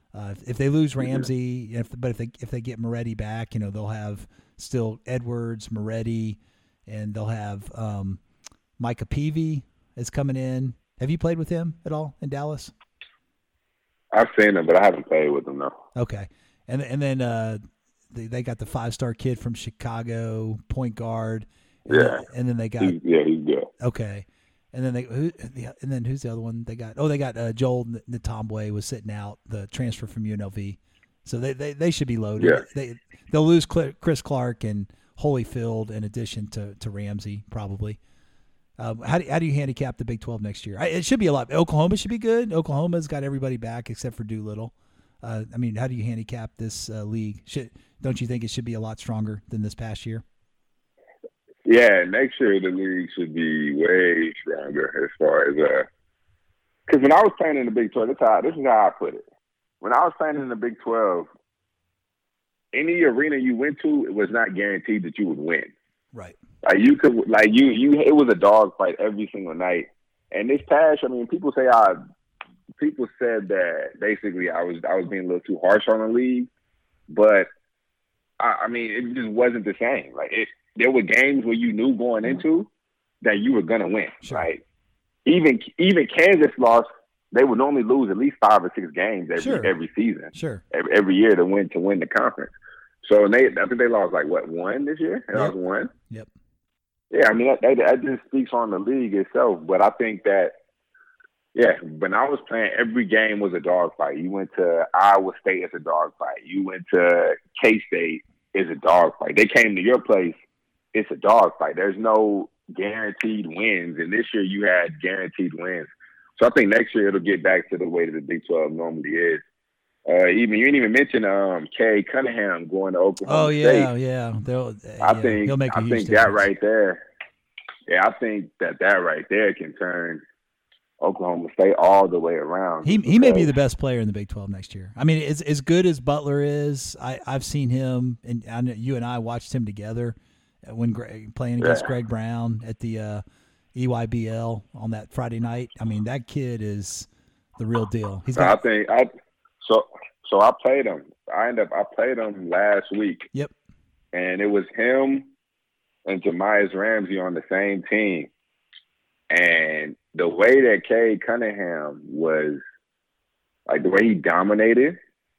Speaker 1: Uh, if, if they lose Ramsey, if, but if they if they get Moretti back, you know, they'll have still Edwards, Moretti, and they'll have um, Micah Peavy is coming in. Have you played with him at all in Dallas?
Speaker 2: I've seen him, but I haven't played with him, no.
Speaker 1: Okay. And and then uh, they, they got the five-star kid from Chicago, point guard. And
Speaker 2: Yeah.
Speaker 1: Then, and then they got
Speaker 2: he's, – yeah, he's good.
Speaker 1: Okay. And then they who, and then who's the other one they got? Oh, they got uh, Joel Natombwe was sitting out, the transfer from U N L V. So they, they, they should be loaded.
Speaker 2: Yeah.
Speaker 1: They they'll lose Chris Clark and Holyfield in addition to, to Ramsey probably. Um, how do how do you handicap the Big twelve next year? I, it should be a lot. Oklahoma should be good. Oklahoma's got everybody back except for Doolittle. Uh, I mean, how do you handicap this uh, league? Should don't you think it should be a lot stronger than this past year?
Speaker 2: Yeah, next year the league should be way stronger as far as uh, because when I was playing in the Big twelve, this, how, this is how I put it. When I was playing in the Big twelve, any arena you went to, it was not guaranteed that you would win.
Speaker 1: Right.
Speaker 2: Like you could, like you, you, it was a dogfight every single night. And this past, I mean, people say I, people said that basically I was, I was being a little too harsh on the league, but I, I mean, it just wasn't the same. Like it. There were games where you knew going into that you were gonna win.
Speaker 1: Sure.
Speaker 2: Right? Even even Kansas lost. They would normally lose at least five or six games every
Speaker 1: Sure.
Speaker 2: every season.
Speaker 1: Sure.
Speaker 2: Every, every year to win to win the conference. So they, I think they lost like what one this year. They
Speaker 1: Yep.
Speaker 2: lost one.
Speaker 1: Yep.
Speaker 2: Yeah, I mean that, that, that just speaks on the league itself. But I think that yeah, when I was playing, every game was a dogfight. You went to Iowa State as a dogfight. You went to K-State as a dogfight. They came to your place. It's a dogfight. There's no guaranteed wins, and this year you had guaranteed wins. So I think next year it'll get back to the way that the Big twelve normally is. Uh, even you didn't even mention um, Cade Cunningham going to Oklahoma
Speaker 1: Oh yeah,
Speaker 2: State.
Speaker 1: yeah. They'll,
Speaker 2: I
Speaker 1: yeah,
Speaker 2: think
Speaker 1: he'll make a
Speaker 2: I
Speaker 1: huge
Speaker 2: think
Speaker 1: difference.
Speaker 2: that right there. Yeah, I think that that right there can turn Oklahoma State all the way around.
Speaker 1: He he may be the best player in the Big twelve next year. I mean, as as good as Butler is, I I've seen him, and I know you and I watched him together when Greg, playing against
Speaker 2: Yeah.
Speaker 1: Greg Brown at the uh, E Y B L on that Friday night. I mean, that kid is the real deal. He's
Speaker 2: So
Speaker 1: got,
Speaker 2: I think I so so I played him. I ended up I played him last week.
Speaker 1: Yep.
Speaker 2: And it was him and Jamias Ramsey on the same team. And the way that Cade Cunningham was, like the way he dominated,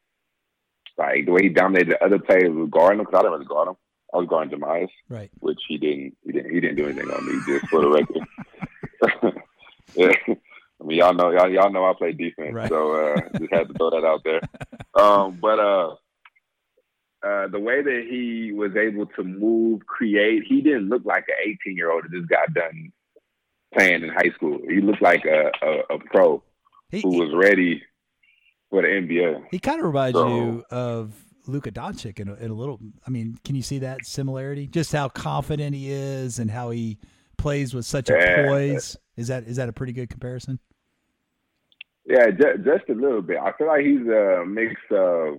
Speaker 2: like the way he dominated the other players was guarding him, because I didn't really guard him. I was guarding Jamias,
Speaker 1: right.
Speaker 2: which he didn't. He didn't. He didn't do anything on me, just for the record. Yeah. I mean, y'all know, y'all, y'all know I play defense,
Speaker 1: Right.
Speaker 2: so uh, just had to throw that out there. Um, but uh, uh, the way that he was able to move, create, he didn't look like an eighteen-year-old that just got done playing in high school. He looked like a, a, a pro
Speaker 1: He,
Speaker 2: who
Speaker 1: he,
Speaker 2: was ready for the N B A.
Speaker 1: he kind of reminds
Speaker 2: So-
Speaker 1: you of Luka Doncic in a, in a little. I mean, can you see that similarity? Just how confident he is and how he plays with such a
Speaker 2: Yeah.
Speaker 1: poise. Is that is that a pretty good comparison?
Speaker 2: Yeah, just, just a little bit. I feel like he's a mix of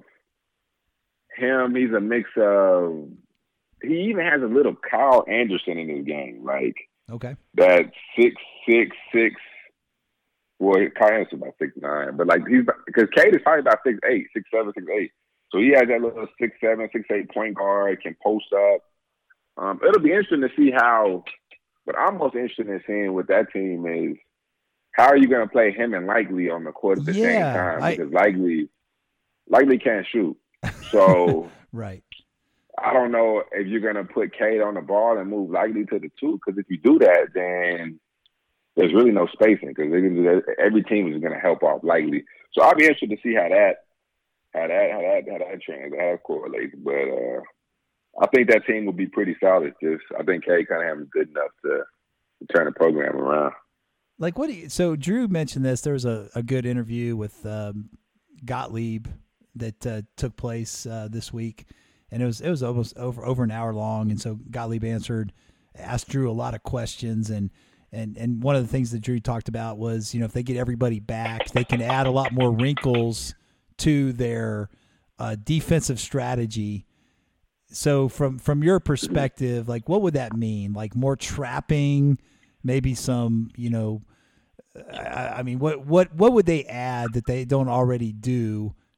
Speaker 2: him. He's a mix of. He even has a little Kyle Anderson in his game, like
Speaker 1: Okay.
Speaker 2: that six six six. Well, Kyle Anderson about six nine, but like he's because Cade is probably about six eight, six seven, six eight. So he has that little six seven, six eight point guard, can post up. Um, it'll be interesting to see how. What I'm most interested in seeing with that team is how are you going to play him and Likely on the court at the
Speaker 1: Yeah,
Speaker 2: same time?
Speaker 1: I-
Speaker 2: Because Likely, Likely can't shoot. So
Speaker 1: Right.
Speaker 2: I don't know if you're going to put Cade on the ball and move Likely to the two. Because if you do that, then there's really no spacing. Because every team is going to help off Likely. So I'll be interested to see how that, how that, how that, how that trans, how that correlates. But uh, I think that team will be pretty solid. Just I think Cade Cunningham is good enough to, to turn the program around.
Speaker 1: Like what? Do you, so Drew mentioned this. There was a, a good interview with um, Gottlieb that uh, took place uh, this week, and it was it was almost over over an hour long. And so Gottlieb answered, asked Drew a lot of questions, and and and one of the things that Drew talked about was, you know, if they get everybody back, they can add a lot more wrinkles to their uh, defensive strategy. So from from your perspective, like what would that mean? Like more trapping, maybe some, you know, I, I mean, what what what would they add that they don't already do?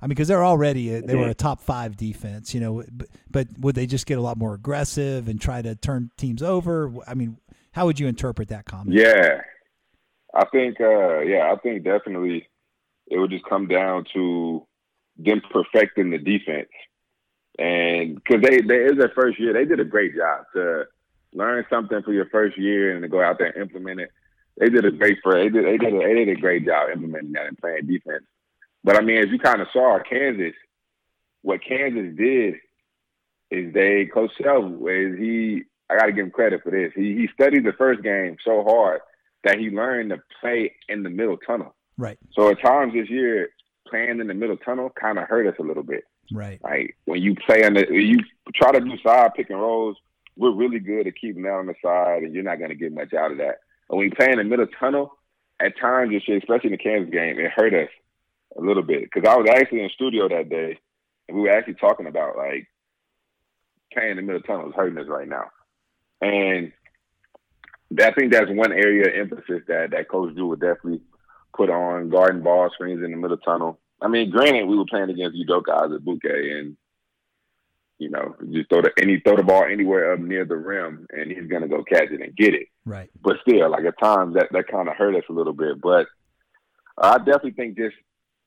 Speaker 1: I mean, because they're already a, they were a top five defense, you know. But, but would they just get a lot more aggressive and try to turn teams over? I mean, how would you interpret that comment?
Speaker 2: Yeah, I think. Uh, yeah, I think definitely it would just come down to them perfecting the defense, and because they they is their first year, they did a great job to learn something for your first year and to go out there and implement it. They did a great for they did they did a, they did a great job implementing that and playing defense. But I mean, as you kind of saw, Kansas, what Kansas did is they Coach Self is he. I got to give him credit for this. He he studied the first game so hard that he learned to play in the middle tunnel.
Speaker 1: Right.
Speaker 2: So at times this year, playing in the middle tunnel kind of hurt us a little bit.
Speaker 1: Right.
Speaker 2: Like when you play on the, you try to do side pick and rolls. We're really good at keeping that on the side, and you're not going to get much out of that. But when you play in the middle tunnel, at times, especially in the Kansas game, it hurt us a little bit. Because I was actually in the studio that day, and we were actually talking about, like, playing in the middle tunnel is hurting us right now. And I think that's one area of emphasis that, that Coach Drew would definitely put on, guarding ball screens in the middle tunnel. I mean, granted, we were playing against Udoka at Bouquet, and you know, just throw the any throw the ball anywhere up near the rim, and he's gonna go catch it and get it.
Speaker 1: Right.
Speaker 2: But still, like at times that, that kind of hurt us a little bit. But I definitely think just,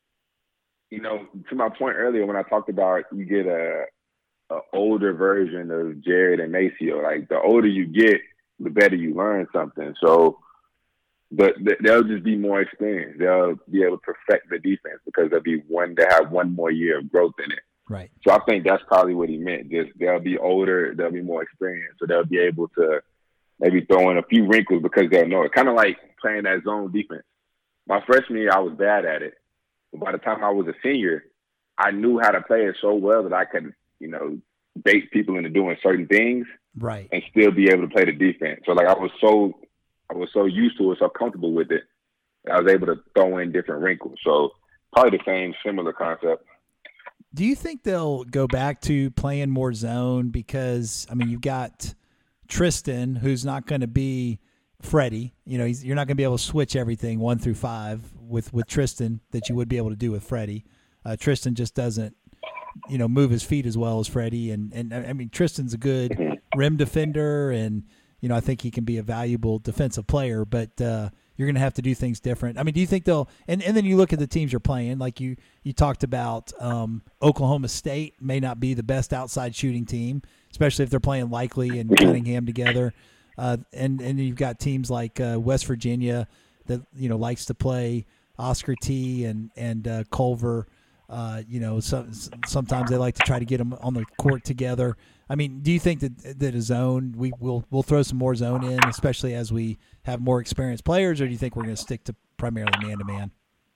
Speaker 2: you know, to my point earlier when I talked about you get a, a older version of Jared and Maceo. Like the older you get, the better you learn something. So, but they'll just be more experienced. They'll be able to perfect the defense because they'll be one. They have one more year of growth in it.
Speaker 1: Right.
Speaker 2: So I think that's probably what he meant. Just they'll be older, they'll be more experienced, so they'll be able to maybe throw in a few wrinkles because they'll know it. Kind of like playing that zone defense. My freshman year, I was bad at it. But by the time I was a senior, I knew how to play it so well that I could, you know, bait people into doing certain things,
Speaker 1: right,
Speaker 2: and still be able to play the defense. So like I was so, I was so used to it, so comfortable with it, that I was able to throw in different wrinkles. So probably the same, similar concept.
Speaker 1: Do you think they'll go back to playing more zone? Because, I mean, you've got Tristan, who's not going to be Freddie. You know, he's, you're not going to be able to switch everything one through five with, with Tristan that you would be able to do with Freddie. Uh, Tristan just doesn't, you know, move his feet as well as Freddie. And, and I mean, Tristan's a good rim defender, and, you know, I think he can be a valuable defensive player, but uh, you're going to have to do things different. I mean, do you think they'll and, – and then you look at the teams you're playing, like you, you talked about um, Oklahoma State may not be the best outside shooting team, especially if they're playing Likely and Cunningham together. Uh, and, and you've got teams like uh, West Virginia that, you know, likes to play Oscar T and, and uh, Culver. Uh, you know, so, sometimes they like to try to get them on the court together. I mean, do you think that that a zone we will we'll throw some more zone in, especially as we have more experienced players, or do you think we're going to stick to primarily man to man?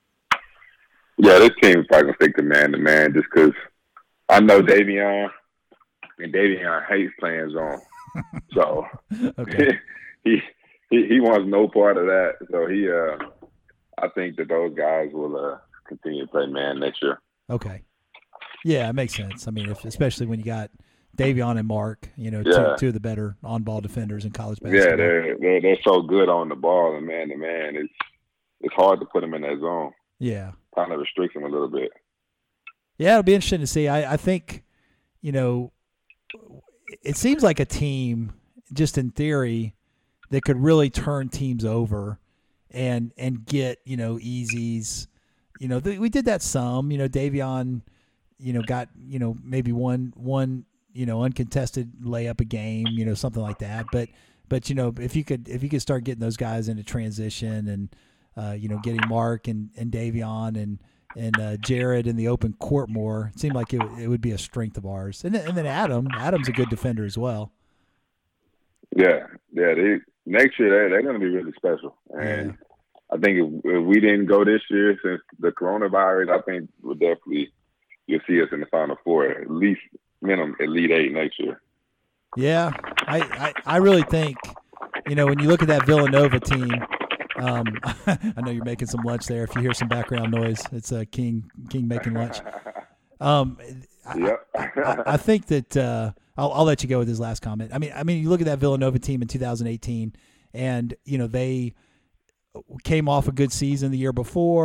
Speaker 2: Yeah, this team is probably going to stick to man to man just because I know Davion, and Davion hates playing zone, so
Speaker 1: okay.
Speaker 2: he he he wants no part of that. So he, uh, I think that those guys will uh, continue to play man next year.
Speaker 1: Okay. Yeah, it makes sense. I mean, if, especially when you got Davion and Mark, you know,
Speaker 2: yeah.
Speaker 1: two, two of the better on-ball defenders in college basketball.
Speaker 2: Yeah, they're, they're they're so good on the ball and man to man. It's it's hard to put them in that zone.
Speaker 1: Yeah,
Speaker 2: kind of restricts them a little bit.
Speaker 1: Yeah, it'll be interesting to see. I, I think, you know, it seems like a team, just in theory, that could really turn teams over and and get, you know, easies. You know, th- we did that some. You know, Davion, you know, got, you know, maybe one one. you know, uncontested layup a game, you know, something like that. But, but, you know, if you could, if you could start getting those guys into transition and, uh, you know, getting Mark and, and Davion and, and uh, Jared in the open court more, it seemed like it, it would be a strength of ours. And then, and then Adam, Adam's a good defender as well.
Speaker 2: Yeah. Yeah. They, next year, they, they're going to be really special. And yeah. I think if, if we didn't go this year since the coronavirus, I think we'll definitely, you'll see us in the Final Four, at least minimum Elite Eight next year.
Speaker 1: Yeah, I, I, I really think, you know, when you look at that Villanova team, um, I know you're making some lunch there. If you hear some background noise, it's uh, King King making lunch. Um,
Speaker 2: yep.
Speaker 1: I, I, I think that uh, I'll, I'll let you go with his last comment. I mean, I mean, you look at that Villanova team in two thousand eighteen, and you know they came off a good season the year before.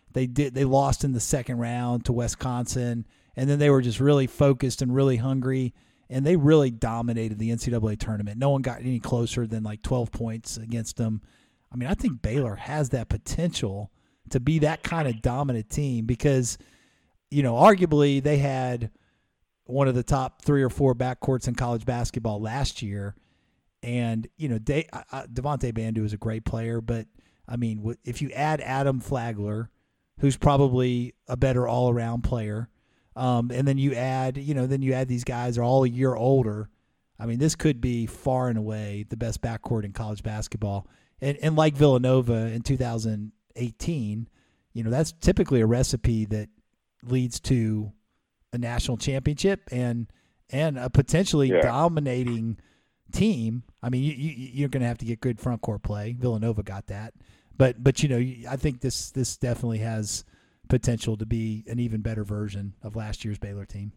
Speaker 1: They did. They lost in the second round to Wisconsin, and then they were just really focused and really hungry, and they really dominated the N C double A tournament. No one got any closer than like twelve points against them. I mean, I think Baylor has that potential to be that kind of dominant team because, you know, arguably they had one of the top three or four backcourts in college basketball last year. And, you know, De, uh, Devontae Bandu is a great player, but, I mean, if you add Adam Flagler, who's probably a better all-around player, um, and then you add, you know, then you add these guys are all a year older, I mean, this could be far and away the best backcourt in college basketball. And, and like Villanova in two thousand eighteen, you know, that's typically a recipe that leads to a national championship and and a potentially yeah. dominating team. I mean, you, you, you're going to have to get good front court play. Villanova got that, but but you know, I think this this definitely has potential to be an even better version of last year's Baylor team.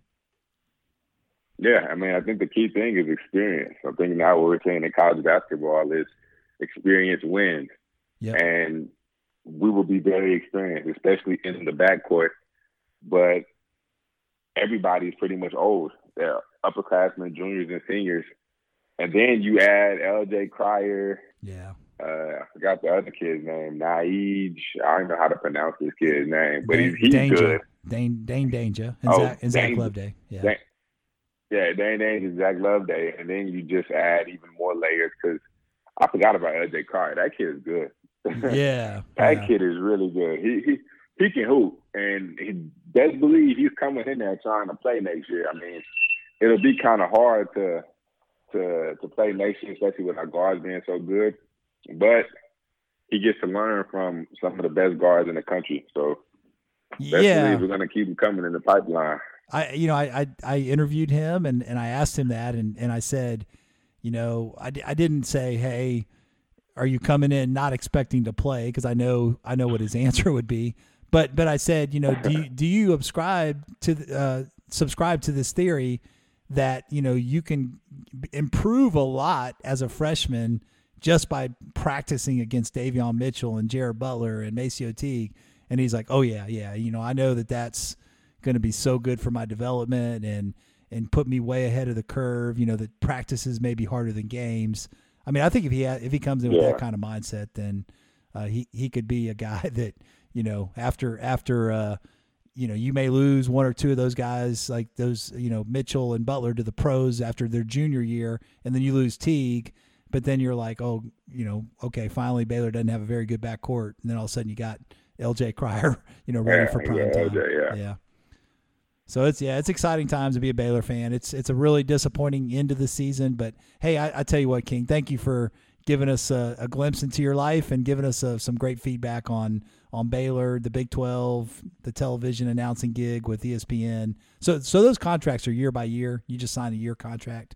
Speaker 2: Yeah, I mean, I think the key thing is experience. I think now what we're saying in college basketball is experience wins,
Speaker 1: yep.
Speaker 2: and we will be very experienced, especially in the backcourt. But everybody's pretty much old. They're upperclassmen, juniors, and seniors. And then you add L J Cryer.
Speaker 1: Yeah.
Speaker 2: Uh, I forgot the other kid's name. Naij. I don't know how to pronounce this kid's name, but
Speaker 1: Dane,
Speaker 2: he's, he's
Speaker 1: Danger.
Speaker 2: good.
Speaker 1: Dane, Dane Danger. And,
Speaker 2: oh,
Speaker 1: Zach, and Zach
Speaker 2: Dane,
Speaker 1: Loveday. Yeah.
Speaker 2: Dane, yeah, Dane Danger and Zach Loveday. And then you just add even more layers because I forgot about L J Cryer. That kid is good.
Speaker 1: Yeah.
Speaker 2: that
Speaker 1: yeah.
Speaker 2: kid is really good. He, he he can hoop. And he does believe he's coming in there trying to play next year. I mean, it'll be kind of hard to to to play next year, especially with our guards being so good. But he gets to learn from some of the best guards in the country. So best
Speaker 1: yeah,
Speaker 2: believe we're going to keep him coming in the pipeline.
Speaker 1: I, you know, I, I, I interviewed him and, and I asked him that, and, and I said, you know, I, I didn't say, hey, are you coming in not expecting to play? Because I know I know what his answer would be. But but I said, you know, do you, do you subscribe to uh, subscribe to this theory that, you know, you can improve a lot as a freshman just by practicing against Davion Mitchell and Jared Butler and Maceo Teague? And he's like, oh, yeah, yeah. You know, I know that that's going to be so good for my development and and put me way ahead of the curve, you know, that practices may be harder than games. I mean, I think if he ha- if he comes in with
Speaker 2: yeah.
Speaker 1: that kind of mindset, then uh, he, he could be a guy that, you know, after, after uh, you know, you may lose one or two of those guys like those, you know, Mitchell and Butler to the pros after their junior year, and then you lose Teague, but then you're like, oh, you know, okay, finally Baylor doesn't have a very good backcourt, and then all of a sudden you got L J Cryer, you know, ready
Speaker 2: yeah,
Speaker 1: for prime
Speaker 2: yeah,
Speaker 1: time.
Speaker 2: L J, yeah.
Speaker 1: yeah. So it's yeah, it's exciting times to be a Baylor fan. It's it's a really disappointing end of the season, but hey, I, I tell you what, King, thank you for giving us a, a glimpse into your life and giving us uh, some great feedback on on Baylor, the Big twelve, the television announcing gig with E S P N. So so those contracts are year by year. You just sign a year contract.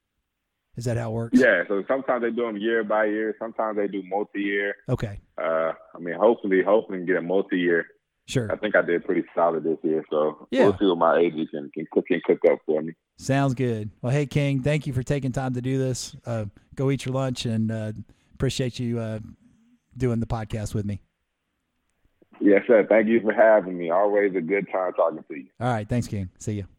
Speaker 1: Is that how it works?
Speaker 2: Yeah. So sometimes they do them year by year. Sometimes they do multi-year.
Speaker 1: Okay.
Speaker 2: Uh, I mean, hopefully, hopefully, get a multi-year.
Speaker 1: Sure.
Speaker 2: I think I did pretty solid this year, so
Speaker 1: yeah.
Speaker 2: we'll see what my agent can, can cook and cook up for me.
Speaker 1: Sounds good. Well, hey, King, thank you for taking time to do this. Uh, go eat your lunch, and uh, appreciate you uh, doing the podcast with me.
Speaker 2: Yes, sir. Thank you for having me. Always a good time talking to you.
Speaker 1: All right. Thanks, King. See you.